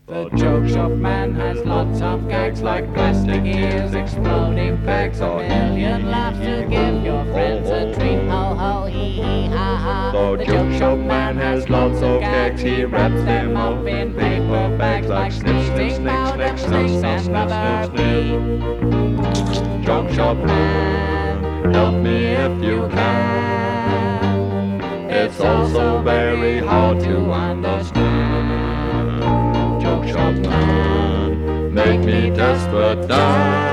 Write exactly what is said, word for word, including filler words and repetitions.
The joke shop man has lots of gags like plastic ears, exploding bags, a million laughs to give your friends a treat. Ho ho hee hee ha ha. The joke shop man has lots of gags, he wraps them up in paper bags like sneezing powder, sticks and rubber feet. Joke shop man, help me if you can. It's also very hard to understand. Joke shop man, make me desperate now.